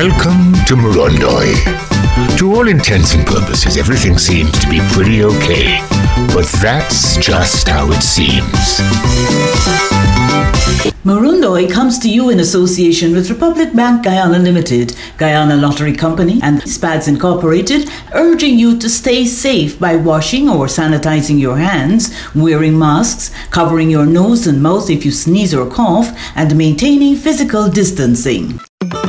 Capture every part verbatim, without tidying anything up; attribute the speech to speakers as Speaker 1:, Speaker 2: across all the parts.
Speaker 1: Welcome to Murundoi. To all intents and purposes, everything seems to be pretty okay. But that's just how it seems.
Speaker 2: Murundoi comes to you in association with Republic Bank Guyana Limited, Guyana Lottery Company, and SPADS Incorporated, urging you to stay safe by washing or sanitizing your hands, wearing masks, covering your nose and mouth if you sneeze or cough, and maintaining physical distancing.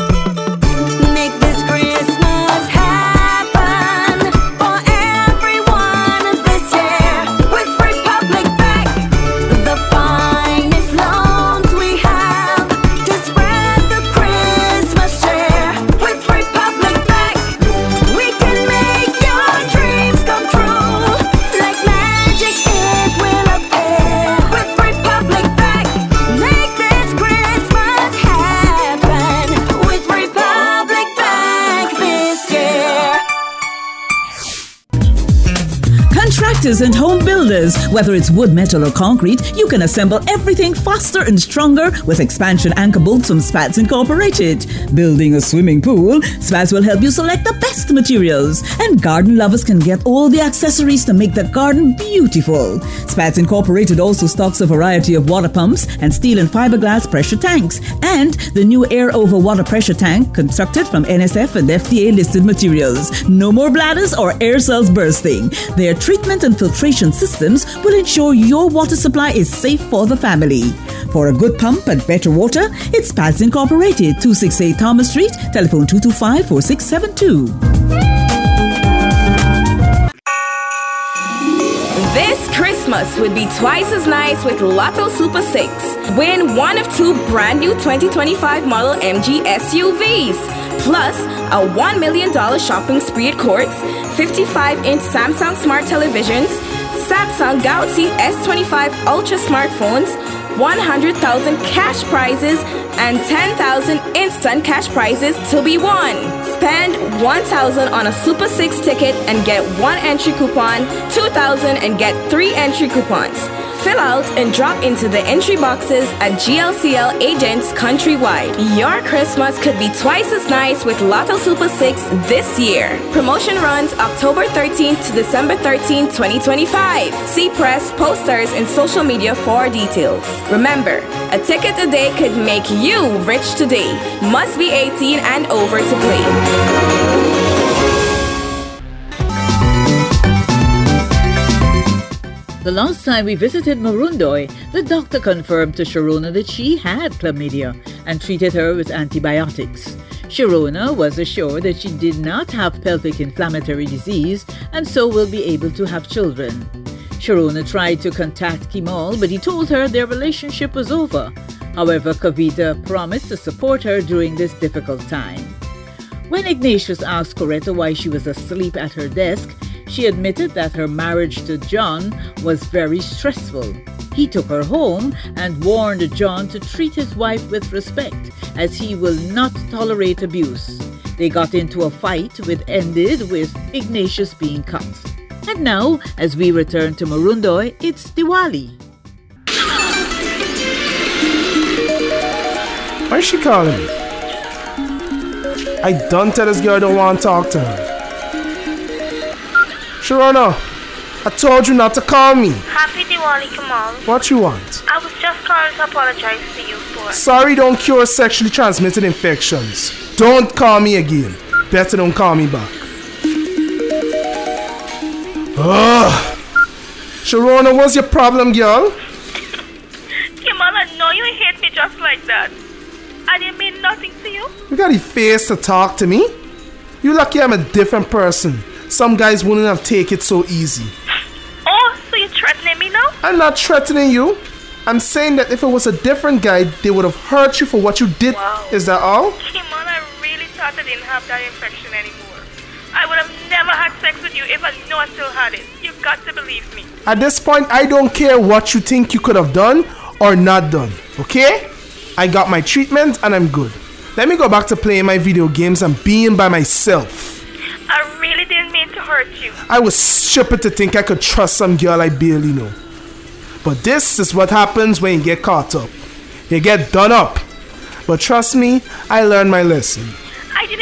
Speaker 3: And home builders, whether it's wood, metal or concrete, you can assemble everything faster and stronger with expansion anchor bolts from SPADS Incorporated. Building a swimming pool, SPADS will help you select the best materials, and garden lovers can get all the accessories to make the garden beautiful. SPADS Incorporated also stocks a variety of water pumps and steel and fiberglass pressure tanks, and the new air over water pressure tank constructed from N S F and F D A listed materials. No more bladders or air cells bursting. Their treatment and filtration systems will ensure your water supply is safe for the family. For a good pump and better water, it's SPADS Incorporated, two sixty-eight Thomas Street, telephone two two five, four six seven two.
Speaker 4: This Christmas would be twice as nice with Lotto Super six. Win one of two brand new twenty twenty-five model M G S U Vs. Plus a one million dollars shopping spree at Courts, fifty-five inch Samsung Smart televisions, Samsung Galaxy S twenty-five Ultra smartphones, one hundred thousand cash prizes, and ten thousand instant cash prizes to be won. Spend one thousand on a Super six ticket and get one entry coupon, two thousand and get three entry coupons. Fill out and drop into the entry boxes at G L C L agents countrywide. Your Christmas could be twice as nice with Lotto Super six this year. Promotion runs October thirteenth to December thirteenth, twenty twenty-five. See press, posters, and social media for details. Remember, a ticket a day could make you rich today. Must be eighteen and over to play.
Speaker 3: The last time we visited Murundoi, the doctor confirmed to Sharona that she had chlamydia and treated her with antibiotics. Sharona was assured that she did not have pelvic inflammatory disease and so will be able to have children. Sharona tried to contact Kimal, but he told her their relationship was over. However, Kavita promised to support her during this difficult time. When Ignatius asked Coretta why she was asleep at her desk, she admitted that her marriage to John was very stressful. He took her home and warned John to treat his wife with respect, as he will not tolerate abuse. They got into a fight which ended with Ignatius being cut. And now, as we return to Murundoi, it's Diwali.
Speaker 5: Why is she calling me? I done tell this girl I don't want to talk to her. Sharona, I told you not to call me.
Speaker 6: Happy Diwali, Kamal.
Speaker 5: What you want?
Speaker 6: I was just calling to apologize to you for...
Speaker 5: Sorry don't cure sexually transmitted infections. Don't call me again. Better don't call me back. Ugh. Sharona, what's your problem, girl?
Speaker 6: Kamal, I know you hate me just like that. I didn't mean nothing to you.
Speaker 5: You got the face to talk to me? You lucky I'm a different person. Some guys wouldn't have taken it so easy.
Speaker 6: Oh, so you're threatening me now?
Speaker 5: I'm not threatening you. I'm saying that if it was a different guy, they would have hurt you for what you did.
Speaker 6: Wow.
Speaker 5: Is that all?
Speaker 6: Kimon, I really thought I didn't have that infection anymore. I would have never had sex with you if I knew I still had it. You've got to believe me.
Speaker 5: At this point, I don't care what you think you could have done or not done. Okay? I got my treatment and I'm good. Let me go back to playing my video games and being by myself.
Speaker 6: I really didn't mean to hurt you.
Speaker 5: I was stupid to think I could trust some girl I barely know. But this is what happens when you get caught up. You get done up. But trust me, I learned my lesson.
Speaker 6: I didn't even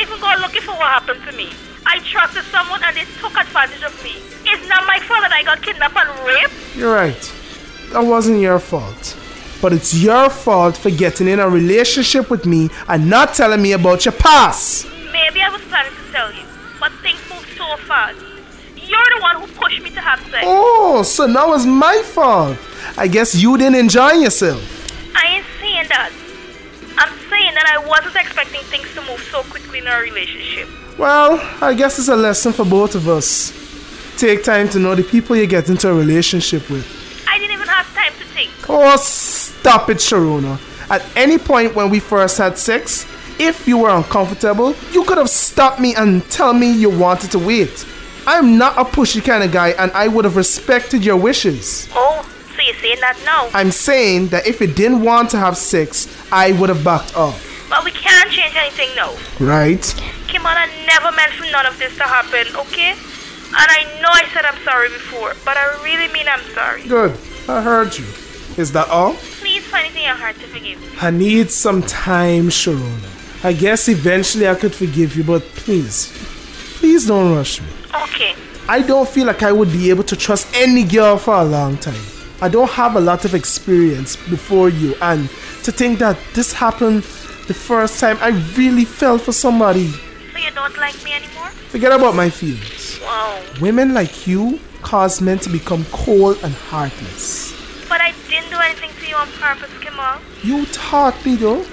Speaker 6: looking for what happened to me. I trusted someone and they took advantage of me. It's not my fault that I got kidnapped and raped.
Speaker 5: You're right. That wasn't your fault. But it's your fault for getting in a relationship with me and not telling me about your past.
Speaker 6: Maybe I was planning to tell you, but things moved so fast. You're the one who pushed me to have sex.
Speaker 5: Oh, so now it's my fault. I guess you didn't enjoy yourself.
Speaker 6: I ain't saying that. I'm saying that I wasn't expecting things to move so quickly in our relationship.
Speaker 5: Well, I guess it's a lesson for both of us. Take time to know the people you get into a relationship with.
Speaker 6: I didn't even have time to think.
Speaker 5: Oh, stop it, Sharona. At any point when we first had sex, if you were uncomfortable, you could have stopped me and tell me you wanted to wait. I'm not a pushy kind of guy and I would have respected your wishes.
Speaker 6: Oh, so you're saying that now?
Speaker 5: I'm saying that if you didn't want to have sex, I would have backed off.
Speaker 6: But we can't change anything now.
Speaker 5: Right?
Speaker 6: Kimon, I never meant for none of this to happen, okay? And I know I said I'm sorry before, but I really mean I'm sorry.
Speaker 5: Good. I heard you. Is that all?
Speaker 6: Please find it in your heart to forgive me.
Speaker 5: I need some time, Sharona. I guess eventually I could forgive you, but please, please don't rush me.
Speaker 6: Okay.
Speaker 5: I don't feel like I would be able to trust any girl for a long time. I don't have a lot of experience before you, and to think that this happened the first time I really fell for somebody.
Speaker 6: So you don't like me anymore?
Speaker 5: Forget about my feelings.
Speaker 6: Wow.
Speaker 5: Women like you cause men to become cold and heartless.
Speaker 6: But I didn't do anything to you on purpose, Kimal.
Speaker 5: You taught me though.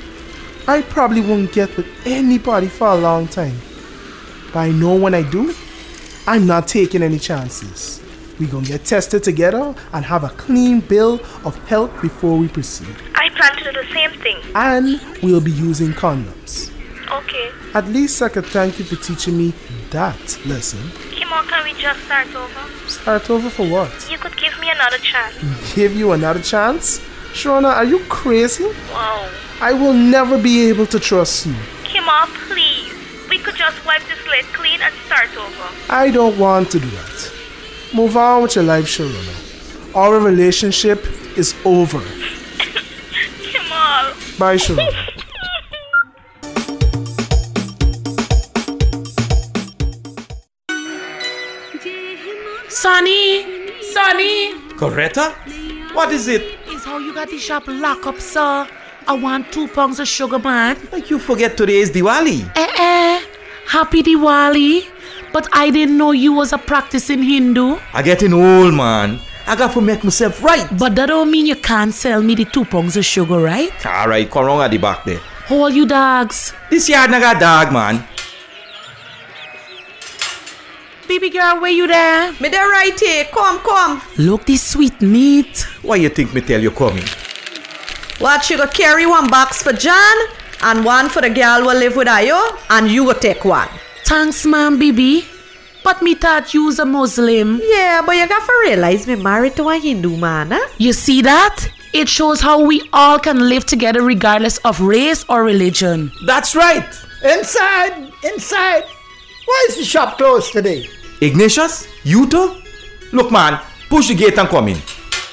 Speaker 5: I probably won't get with anybody for a long time. But I know when I do, I'm not taking any chances. We're gonna get tested together and have a clean bill of health before we proceed.
Speaker 6: I plan to do the same thing.
Speaker 5: And we'll be using condoms.
Speaker 6: Okay.
Speaker 5: At least I could thank you for teaching me that lesson.
Speaker 6: Kimal, can we just start over?
Speaker 5: Start over for what?
Speaker 6: You could give me another chance.
Speaker 5: Give you another chance? Sharona, are you crazy?
Speaker 6: Wow.
Speaker 5: I will never be able to trust you.
Speaker 6: Kimal, please. We could just wipe the slate clean and start over.
Speaker 5: I don't want to do that. Move on with your life, Sharona. Our relationship is over.
Speaker 6: Kimal.
Speaker 5: Bye, Sharona.
Speaker 7: Sonny, Sonny.
Speaker 8: Coretta? What is it?
Speaker 7: Is how you got the shop locked up, sir. I want two pounds of sugar, man.
Speaker 8: Like you forget today is Diwali.
Speaker 7: Eh eh. Happy Diwali. But I didn't know you was a practicing Hindu.
Speaker 8: I getting old, man. I got to make myself right.
Speaker 7: But that don't mean you can't sell me the two pounds of sugar, right?
Speaker 8: Alright, come around at the back there.
Speaker 7: Hold you dogs.
Speaker 8: This yard not got dog, man.
Speaker 7: Baby girl, where you there?
Speaker 9: Me there right here. Come, come.
Speaker 7: Look, this sweet meat.
Speaker 8: Why you think me tell you coming?
Speaker 9: What, you go carry one box for John and one for the girl who live with Ayo, and you go take one.
Speaker 7: Thanks, ma'am, baby. But me thought you was a Muslim.
Speaker 9: Yeah, but you got to realize me married to a Hindu man, huh?
Speaker 7: You see that? It shows how we all can live together regardless of race or religion.
Speaker 8: That's right.
Speaker 10: Inside, inside. Why is the shop closed today?
Speaker 8: Ignatius, you too? Look, man, push the gate and come in.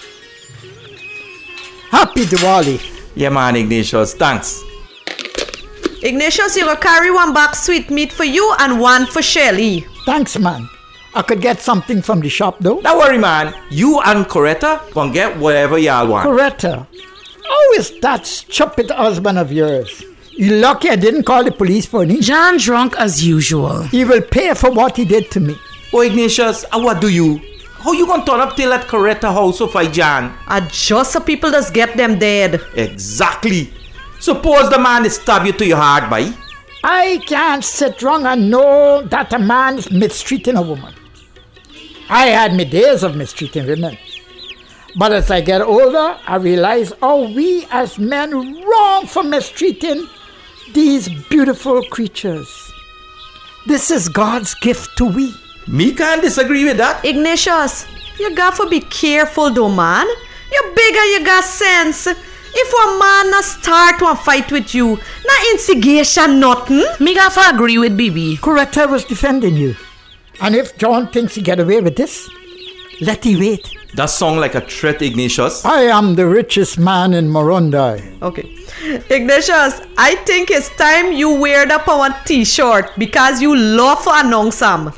Speaker 10: Happy Diwali.
Speaker 8: Yeah, man, Ignatius, thanks.
Speaker 9: Ignatius, you go carry one box sweet meat for you and one for Shelly.
Speaker 10: Thanks, man. I could get something from the shop, though.
Speaker 8: Don't worry, man. You and Coretta gonna get whatever y'all want.
Speaker 10: Coretta, how is that stupid husband of yours? You lucky I didn't call the police for him.
Speaker 7: John drunk as usual.
Speaker 10: He will pay for what he did to me.
Speaker 8: Oh, Ignatius, uh, what do you? How you gonna turn up till at Coretta house to fight John?
Speaker 9: Uh, just so people just get them dead.
Speaker 8: Exactly. Suppose the man stab you to your heart, boy.
Speaker 10: I can't sit wrong and know that a man is mistreating a woman. I had my days of mistreating women. But as I get older, I realize how we as men wrong for mistreating these beautiful creatures. This is God's gift to we.
Speaker 8: Me can't disagree with that.
Speaker 9: Ignatius, you got to be careful though, man. You bigger, you got sense. If a man not start one fight with you, not instigation nothing.
Speaker 7: Me got to agree with B B.
Speaker 10: Coretta was defending you. And if John thinks he get away with this, Let he wait.
Speaker 8: That sound like a threat, Ignatius.
Speaker 10: I am the richest man in Morondoi.
Speaker 9: Okay. Ignatius, I think it's time you wear the power t-shirt because you love to announce some.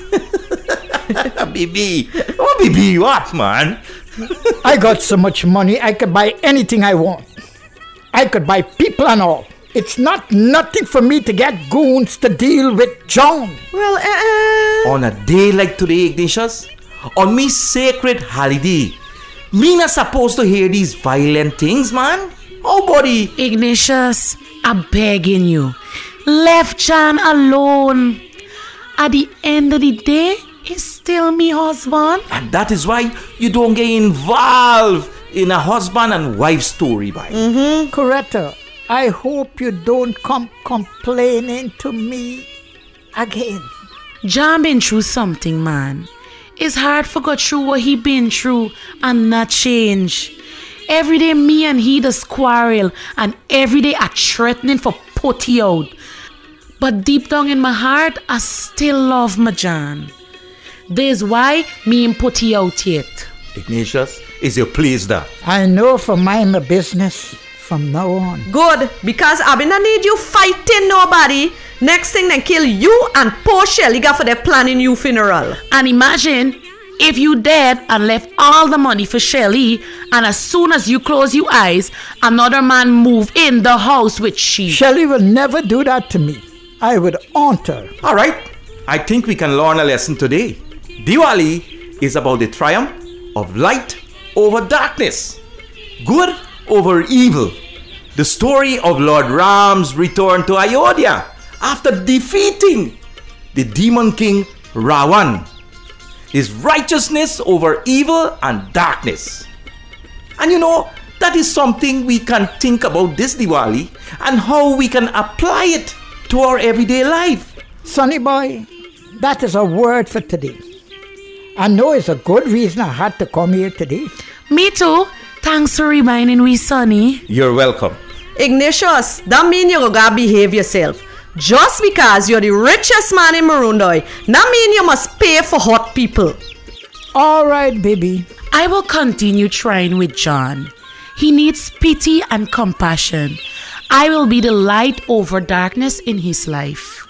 Speaker 8: Baby. Oh, baby, what, man?
Speaker 10: I got so much money, I could buy anything I want. I could buy people and all. It's not nothing for me to get goons to deal with John.
Speaker 9: Well, uh...
Speaker 8: on a day like today, Ignatius, on me sacred holiday, me not supposed to hear these violent things, man. Oh, buddy.
Speaker 7: Ignatius, I'm begging you. Left John alone. At the end of the day, he's still me husband.
Speaker 8: And that is why you don't get involved in a husband and wife story, boy.
Speaker 10: Mm-hmm. Coretta, I hope you don't come complaining to me again.
Speaker 7: John been through something, man. It's hard to go through what he been through and not change. Every day me and he just quarrel, and every day I threatening for put he out. But deep down in my heart, I still love my John. That's why me and put he out yet.
Speaker 8: Ignatius, is your place there?
Speaker 10: I know for mind my business from now on.
Speaker 9: Good, because I be not need you fighting nobody. Next thing they kill you and poor Shelly for their planning you funeral.
Speaker 7: And imagine if you dead and left all the money for Shelly, and as soon as you close your eyes, another man move in the house with she.
Speaker 10: Shelly will never do that to me. I would haunt her.
Speaker 8: All right, I think we can learn a lesson today. Diwali is about the triumph of light over darkness, good over evil. The story of Lord Ram's return to Ayodhya after defeating the demon king Ravan. His righteousness over evil and darkness. And you know, that is something we can think about this Diwali and how we can apply it to our everyday life.
Speaker 10: Sonny boy, that is a word for today. I know it's a good reason I had to come here today.
Speaker 7: Me too. Thanks for reminding me, Sonny.
Speaker 8: You're welcome.
Speaker 9: Ignatius, that mean you gotta behave yourself. Just because you're the richest man in Morondoi, that mean you must pay for hot people.
Speaker 10: All right, baby.
Speaker 7: I will continue trying with John. He needs pity and compassion. I will be the light over darkness in his life.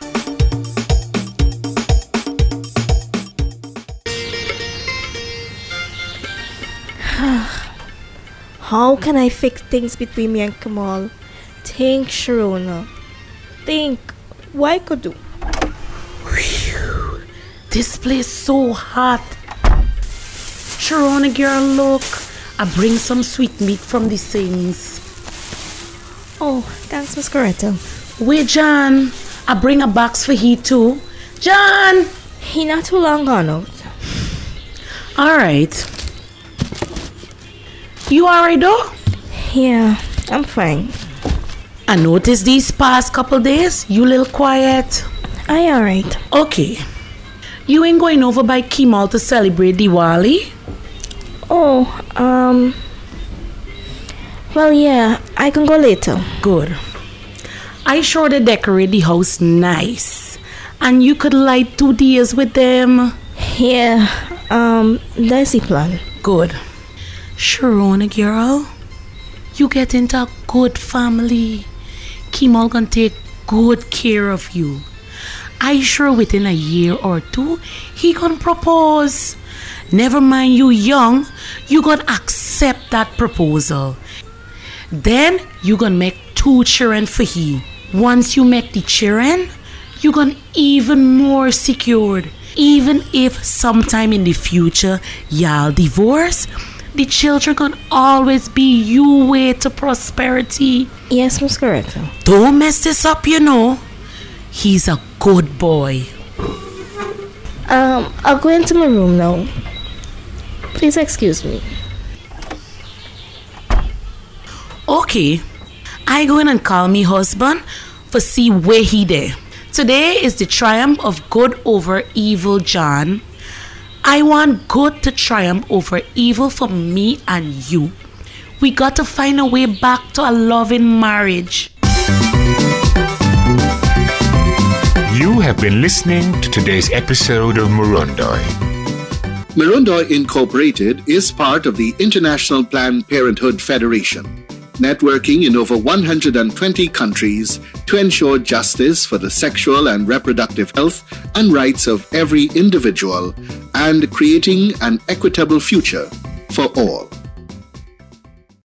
Speaker 11: How can I fix things between me and Kamal? Think, Sharona. Think. What I could do?
Speaker 7: Whew. This place so hot. Sharona girl, look. I bring some sweet meat from the things.
Speaker 11: Oh, thanks, Miss Coretta.
Speaker 7: Wait, John. I bring a box for he too. John!
Speaker 11: He not too long gone out.
Speaker 7: Alright. You alright though?
Speaker 11: Yeah, I'm fine.
Speaker 7: I noticed these past couple days, you little quiet.
Speaker 11: I alright.
Speaker 7: Okay. You ain't going over by Kemal to celebrate Diwali?
Speaker 11: Oh, um... Well, yeah, I can go later.
Speaker 7: Good. I sure they decorate the house nice. And you could light two diyas with them.
Speaker 11: Yeah, um, that's the plan.
Speaker 7: Good. Sharona girl, you get into a good family. Kemal gonna take good care of you. I sure within a year or two, he gonna propose. Never mind you young, you gonna accept that proposal. Then you gonna make two children for he. Once you make the children, you gonna even more secured. Even if sometime in the future y'all divorce, the children can always be your way to prosperity.
Speaker 11: Yes, Miss Coretta.
Speaker 7: Don't mess this up, you know. He's a good boy.
Speaker 11: Um, I'll go into my room now. Please excuse me.
Speaker 7: Okay. I go in and call me husband for see where he there. Today is the triumph of good over evil, John. I want good to triumph over evil for me and you. We got to find a way back to a loving marriage.
Speaker 1: You have been listening to today's episode of Morondoi.
Speaker 12: Mirundoi Incorporated is part of the International Planned Parenthood Federation, networking in over one hundred twenty countries to ensure justice for the sexual and reproductive health and rights of every individual and creating an equitable future for all.